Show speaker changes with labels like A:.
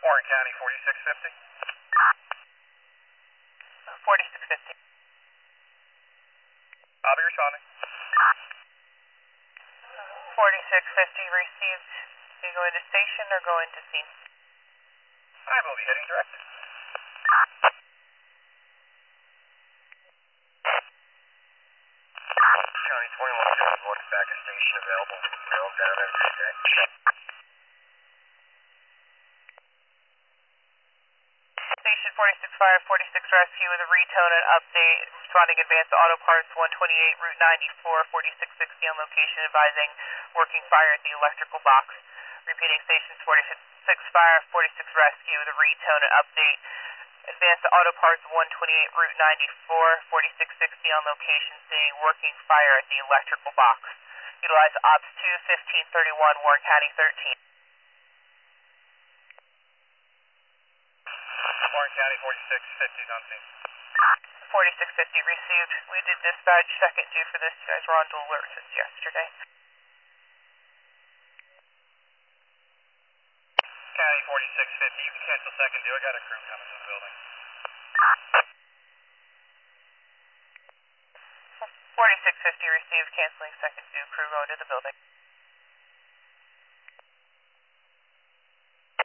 A: Warren County 4650.
B: 4650.
A: I'll be responding.
B: 4650 received. Are you going to station or going to scene?
A: I will be heading direct. County 21 back to station available. Girls down every day.
B: Station 46 Fire, 46 Rescue with a retone and update. Responding Advanced Auto Parts 128 Route 94, 4660 on location, advising working fire at the electrical box. Repeating Stations 46 Fire, 46 Rescue with a retone and update. Advanced Auto Parts 128 Route 94, 4660 on location, seeing working fire at the electrical box. Utilize Ops 2, 1531, Warren County 13.
A: Warren County 4650 on scene.
B: 4650 received. We did dispatch second due for this. You guys were on to alert since yesterday.
A: County 4650, you can cancel second due. I got a crew coming to the building.
B: 4650 received, canceling second due, crew going to the building.